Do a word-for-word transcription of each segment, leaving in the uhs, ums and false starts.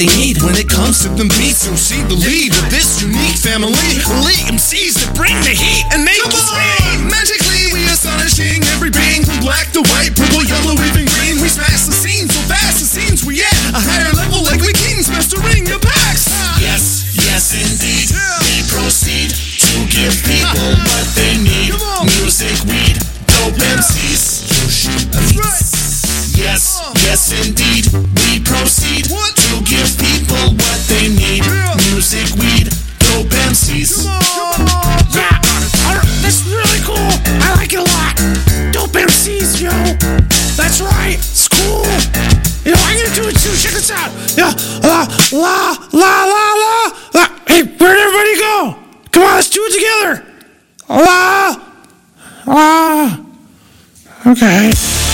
need. When it comes to them beats, you'll see the lead of this unique family. Elite M Cs that bring the heat and make you scream. Magically, we astonishing every being from black to white, purple, yellow, even green. We smash the scene so fast, it seems we at a higher level like we kings mastering your packs. Yes, yes indeed, we proceed to give people what they need. Music, weed, dope M Cs. Yes, yes indeed, we proceed to give people what they need. Music, weed, dope M Cs. Yeah, that's really cool. I like it a lot. Dope M Cs, yo. That's right. It's cool. You know, I'm gonna do it too. Check this out. Yeah, la la la la la. la. Hey, where'd everybody go? Come on, let's do it together. La la. Okay.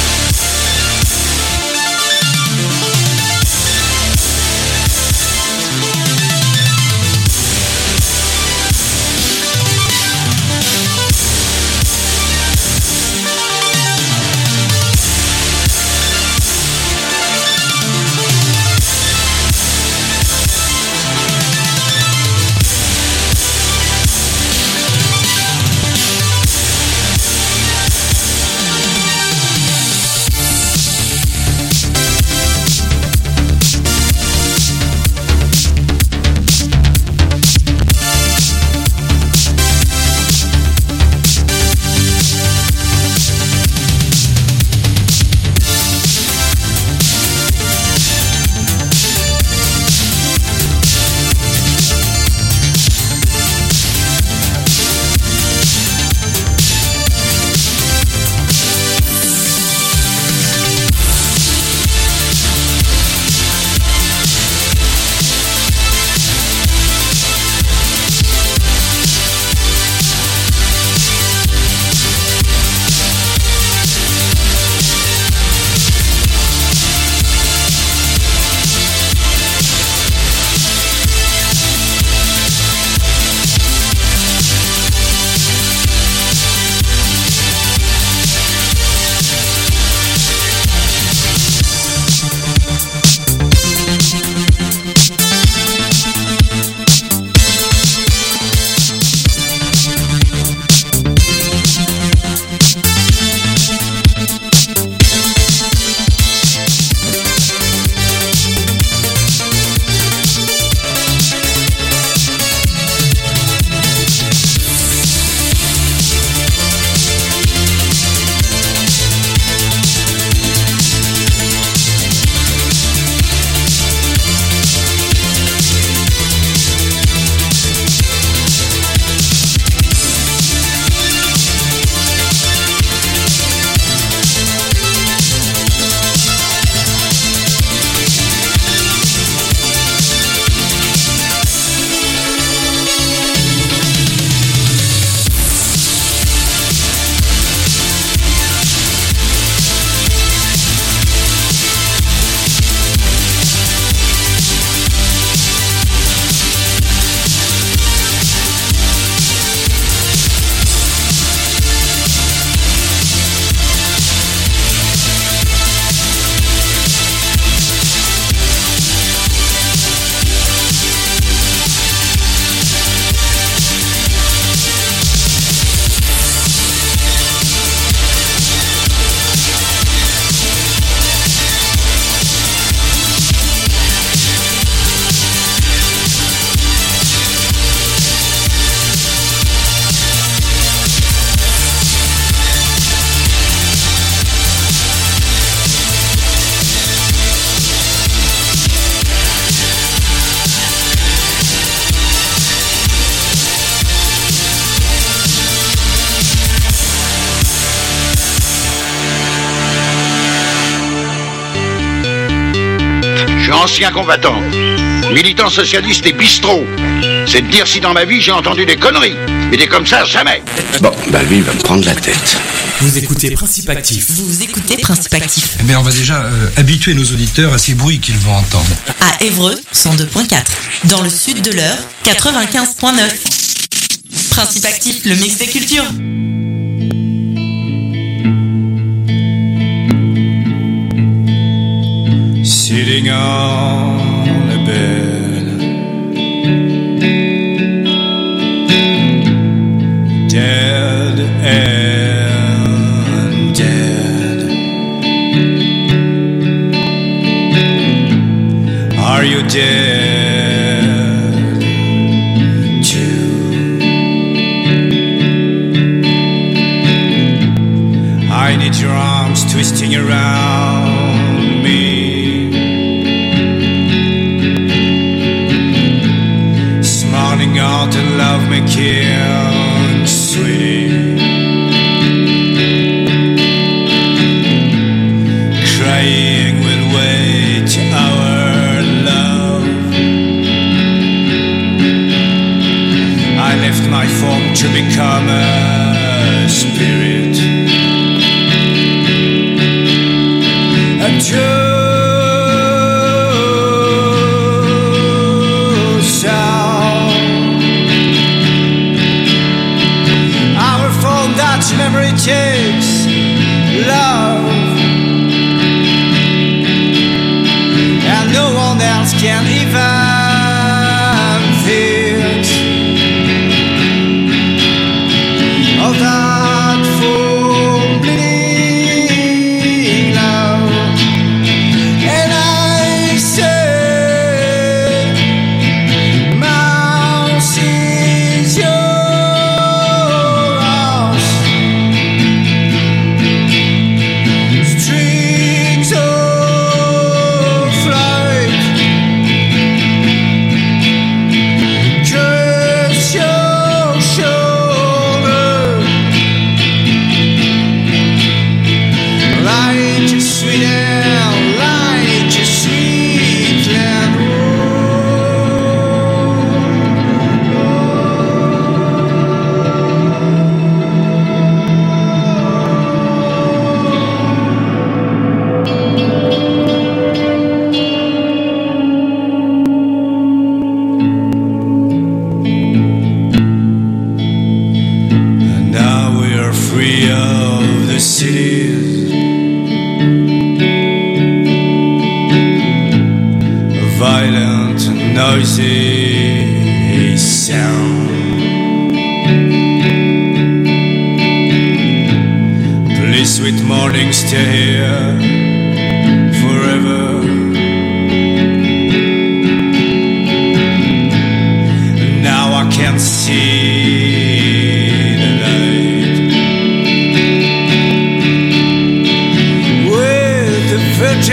Ancien combattant, militant socialiste et bistrot. C'est de dire si dans ma vie j'ai entendu des conneries. Mais des comme ça, jamais. Bon, bah lui, il va me prendre la tête. Vous écoutez Principe Actif. Vous écoutez Principe Actif. Eh bien, on va déjà euh, habituer nos auditeurs à ces bruits qu'ils vont entendre. À Évreux, cent deux point quatre. Dans le sud de l'Eure, quatre-vingt-quinze point neuf. Principe Actif, le mix des cultures. Sitting on a bed, Are you dead too? I need your arms twisting around me, smiling out and love making sweet, crying will wait our love. I left my form to become a spirit, a true sound. Our phone that memory takes love, and no one else can even fix all that full bleeding love. And I say, mouse is your house, strings of flight, curse your shoulder, light your sweet and light your sweet land. And now we are free of the cities, a violent and noisy sound. Please, sweet morning, stay here forever. Now I can see the light with the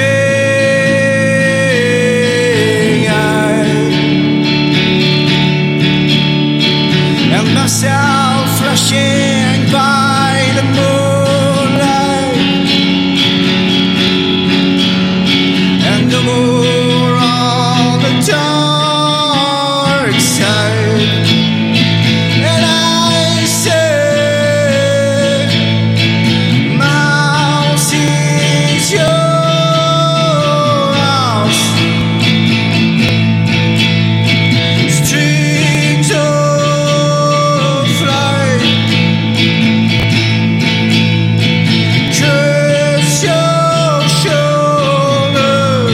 fading eye, and myself flashing by the moonlight, and no more on the dark side. And I say, mouse is your house, strings of flight, curse your shoulder,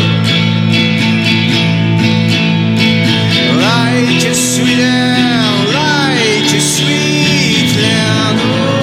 light your sweet and light your sweet land.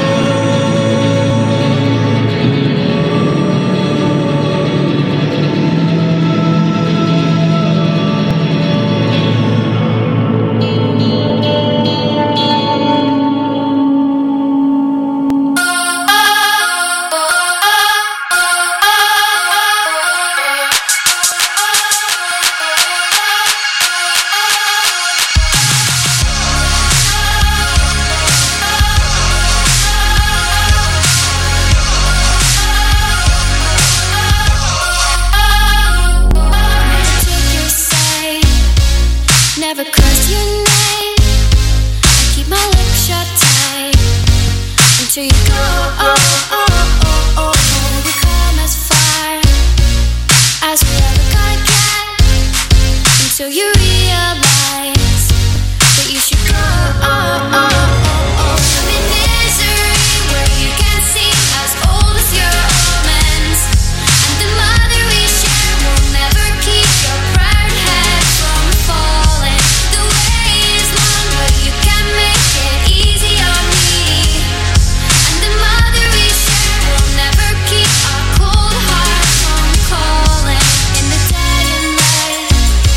Take your side, never curse your name. I keep my lips shut tight until you go. Oh, oh, oh, oh, oh. We come as far as we ever gonna get until you realize that you should go. Oh, oh, oh, oh. I'm in misery where you can seem as old as your omens, and the mother we share will never keep your proud head from falling. The way is long, but you can make it easy on me, and the mother we share will never keep our cold heart from calling. In the dead of night,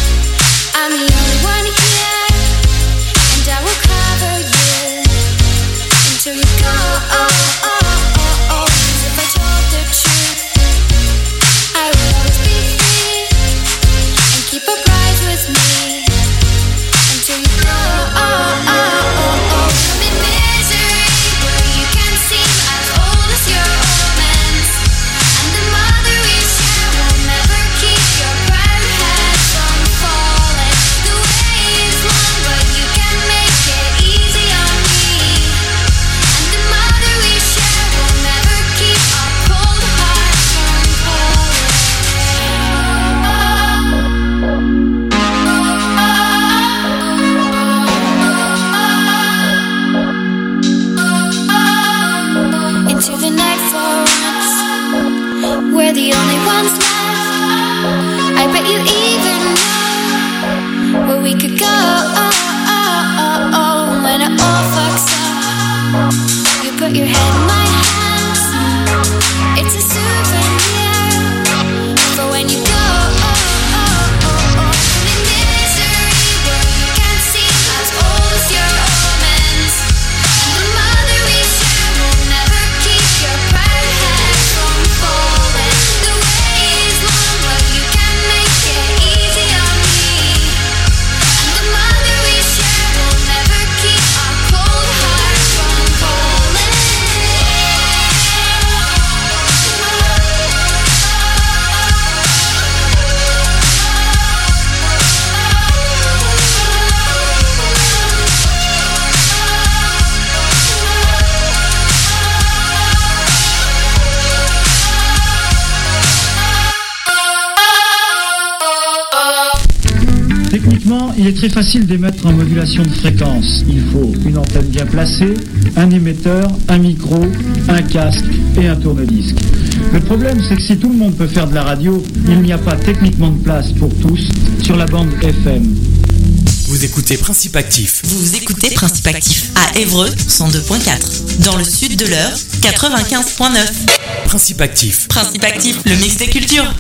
Techniquement, il est très facile d'émettre en modulation de fréquence. Il faut une antenne bien placée, un émetteur, un micro, un casque et un tourne-disque. Le problème, c'est que si tout le monde peut faire de la radio, il n'y a pas techniquement de place pour tous sur la bande F M. Vous écoutez Principe Actif. Vous écoutez Principe Actif à Évreux cent deux point quatre. Dans le sud de l'Eure, quatre-vingt-quinze point neuf. Principe Actif. Principe Actif, le mix des cultures.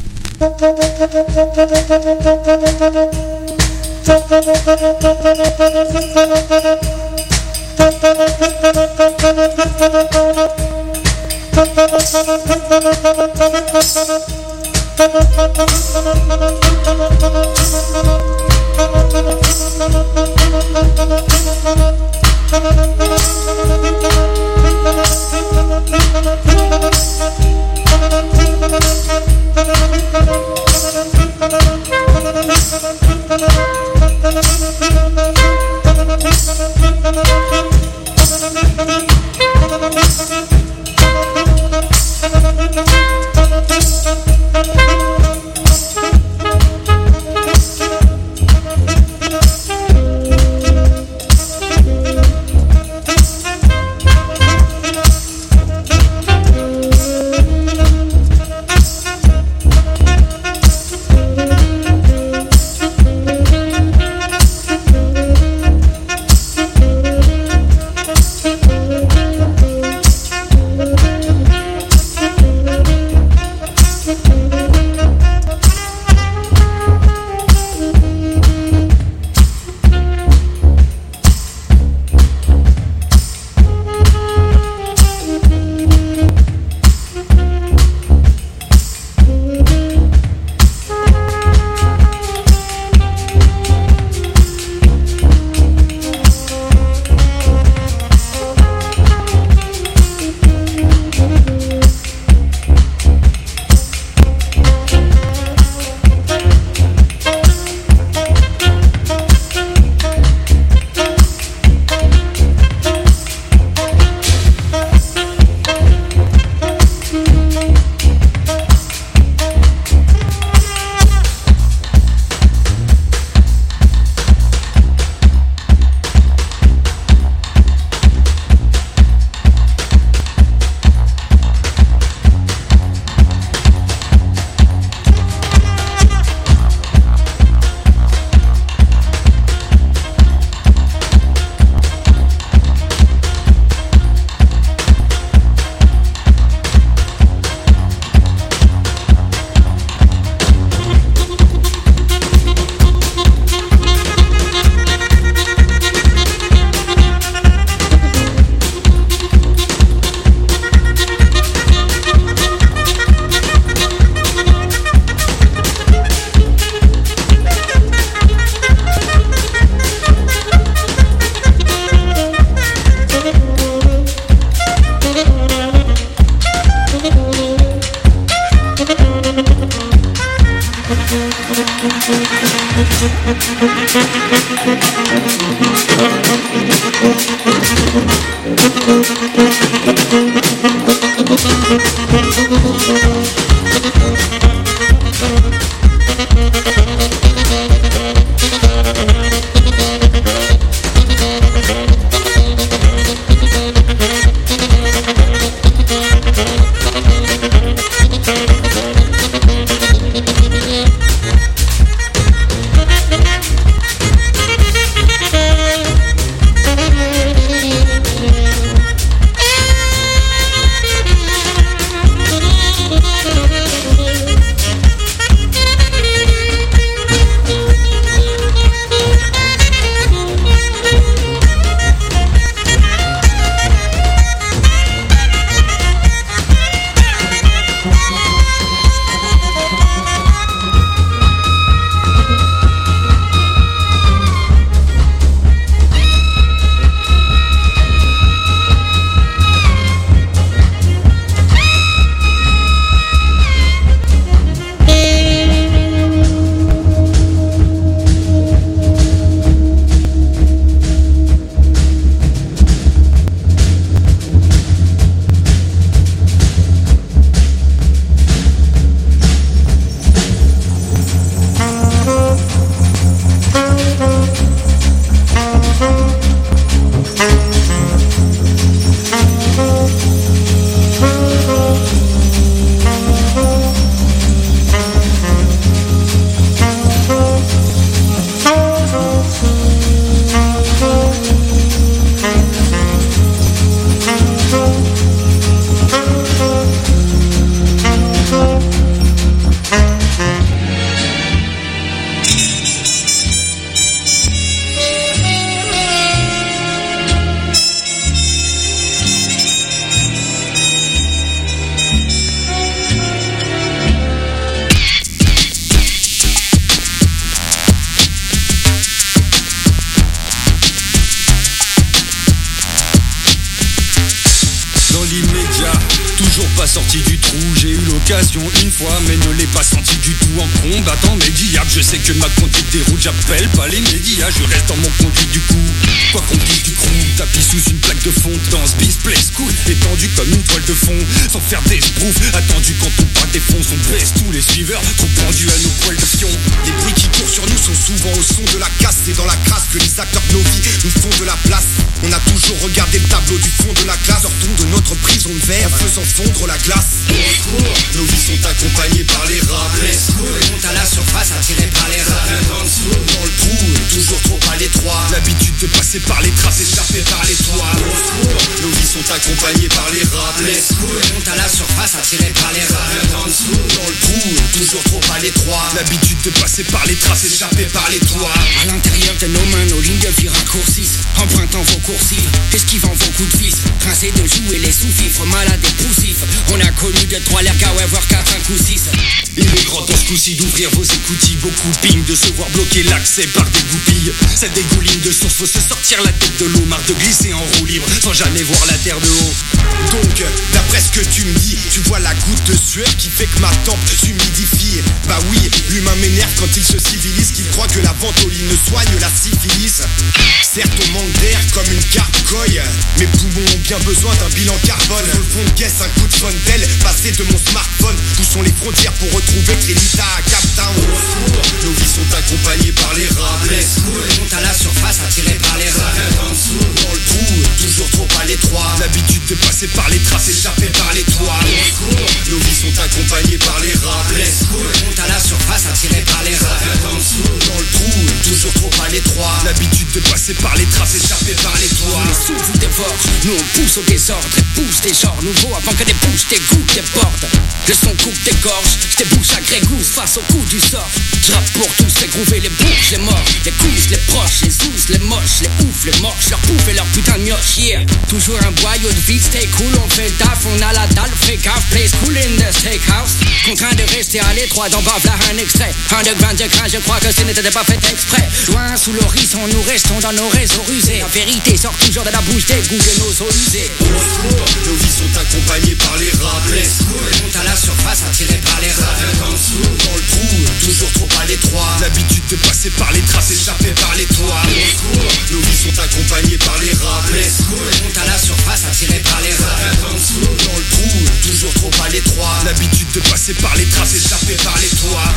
sortie du trou. J'ai eu l'occasion une fois, mais ne l'ai pas senti du tout. En combattant mes diables, je sais que ma conduite déroule. J'appelle pas les médias, je reste dans mon conduit du coup. Quoi qu'on dise du crew, tapis sous une plaque de fonte. Dans ce bis play school, étendu comme une toile de fond. Sans faire des sbroufs, attendu quand on parle des fonds. On baisse tous les suiveurs, trop pendus à nos poils de fion. Les bruits qui courent sur nous sont souvent au son de la casse. C'est dans la crasse que les acteurs de nos vies nous font de la place. On a toujours regardé le tableau du fond de la classe. Sortons de notre prison de verre, faisant fondre la glace. Nos vies sont accompagnées par les rats. Monte à la surface, attiré par les rats. Dans le trou, toujours trop à l'étroit. L'habitude de passer par les traces, échappées par les toits. Nos vies sont accompagnées par les rats. Monte à la surface, attiré par les rats. Dans le trou, toujours trop à l'étroit. L'habitude de passer par les traces, échappées par les toits. À l'intérieur de nos mains, nos lignes de vie raccourcissent. Empruntant vos coursives, esquivant vos coups de vis. Rincés de joues et les sous-fifres, malades et poussifs. On a connu de trois l'air qu'à avoir quatre, cinq ou six. Il est grand temps ce coup-ci d'ouvrir vos écoutilles. Beaucoup ping de se voir bloquer l'accès par des goupilles. Ça dégouline de source, faut se sortir la tête de l'eau. Marre de glisser en roue libre sans jamais voir la terre de haut. Donc, d'après ce que tu me dis, tu vois la goutte de sueur qui fait que ma tempe s'humidifie. Bah oui, l'humain m'énerve quand il se civilise, qu'il croit que la ventoline soigne la syphilis. Certes on manque d'air comme une carcoille, mes poumons ont bien besoin d'un bilan carbone. Au fond de caisse un coup de fontaine, passé de mon smartphone. Poussons les frontières pour retrouver Trinita à Cap Town. Nos vies sont accompagnées par les rats. Monte à la surface, attiré par les rats. Dans le trou, toujours trop à l'étroit. L'habitude de passer par les traces, échappées par les toits. Nos vies sont accompagnées par les rats. Monte à la surface, attiré par les rats. Dans le trou, toujours trop à l'étroit. L'habitude de passer par les traces, échappées par les toits. Les sous vous dévorent, nous on pousse au désordre et pousse des genres nouveaux avant que des bouches dégoûtent des portes. Le son coupe des gorges, j'débouche à Grégousse face au coup du sort. J'rappe pour tous, fais groover les bouches, les morts, les couilles, les proches, les zouzes, les moches, les oufs, les morches, leur pouf et leur putain de mioche, yeah. Toujours un boyau de vie, stay cool, on fait le taf, on a la dalle, fake off, place cool in the steakhouse. Contraint de rester à l'étroit, d'en bas, là un extrait. Un de grain, de crains, je crois que ce n'était pas fait exprès. Loin sous l'horizon, nous restons dans nos réseaux rusés. La vérité sort toujours de la bouche des goûts de nos eaux usées. Nos vies sont accompagnées par les rats. Monte à la surface, attiré par les rats. Dans le trou, toujours trop à l'étroit. L'habitude de passer par les traces, échappées par les toits. Nos vies sont accompagnées par les rats. Monte à la surface, attiré par les rats. Dans le trou, toujours trop à l'étroit. L'habitude de passer par les traces, échappées par les toits.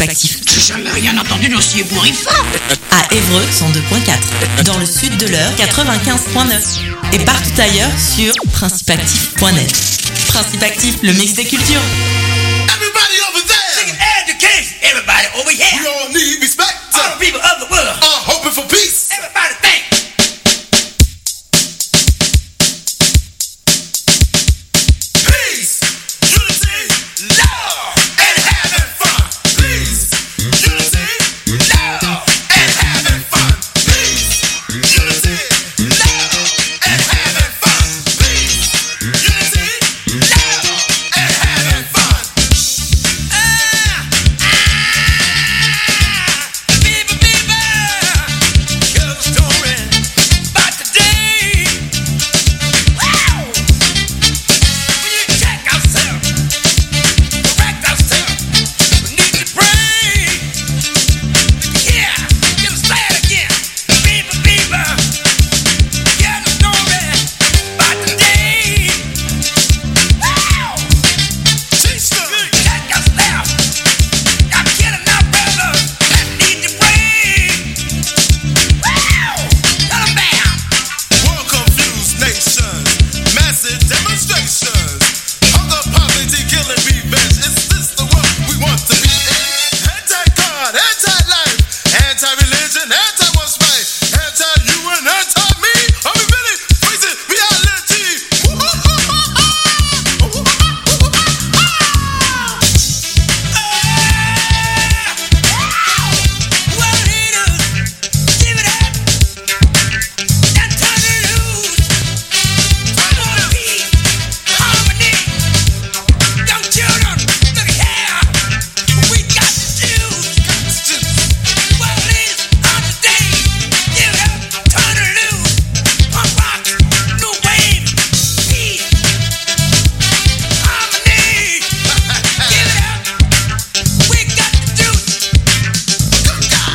Participe Actif. J'ai jamais rien entendu d'aussi ébouriffant. À Évreux, cent deux point quatre. Dans le sud de l'Eure, quatre-vingt-quinze point neuf. Et partout ailleurs sur principe actif point net. Principe Actif, le mix des cultures. Everybody over there. Seeking education. Everybody over here. We all need respect. All the people of the world are hoping for peace. Everybody think. Peace, unity, love, and having fun. Peace, unity, love, and having fun. Peace, unity, love, and having fun. Peace, unity, love, and having fun. Ah, ah, people, people, hear the story about today. Wow, when you check ourselves, correct ourselves, we need to pray. Yeah, let me say it again. People, people, hear the story about today. Wow, sister, check ourselves. I'm killing our brothers that need to pray. Wow, tell 'em down. War confused nations, massive demonstrations, hunger, poverty, killing, revenge. Is this the world we want to be in? Anti-God, anti-life, anti-religion, anti-what's right, anti-you and anti-me. Are we really facing reality? World leaders, give it up and turn it loose. I want peace, harmony. Young children, look here. We got to choose. World leaders of the day, give it up, turn it loose. Punk rock, new wave, peace, harmony. Give it up, we got to choose. Good God.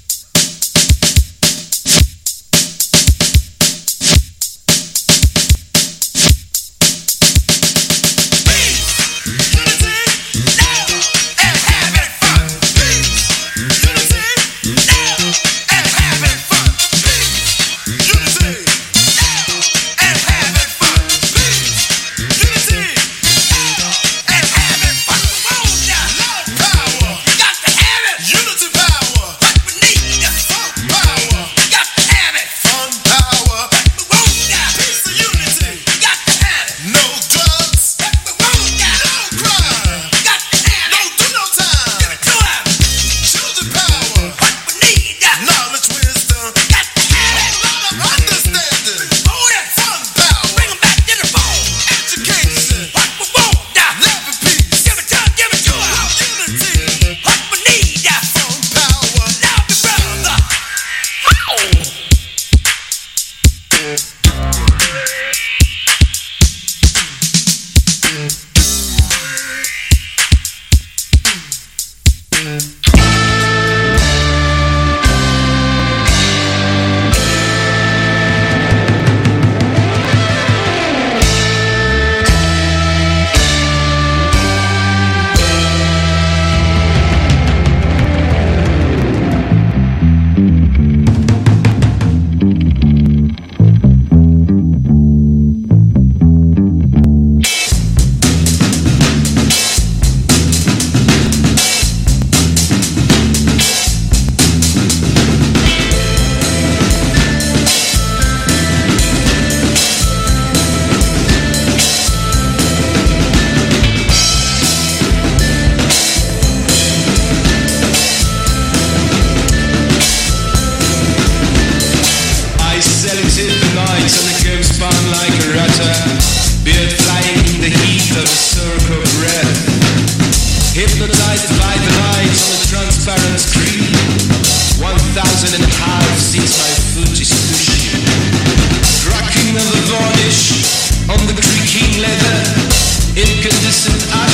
I selected the night and the ghost spun like a ratter, beard flying in the heat of a circle of red. Hypnotized by the light on a transparent screen, one thousand and a half since my foot is pushing. Cracking of the varnish on the creaking leather, incandescent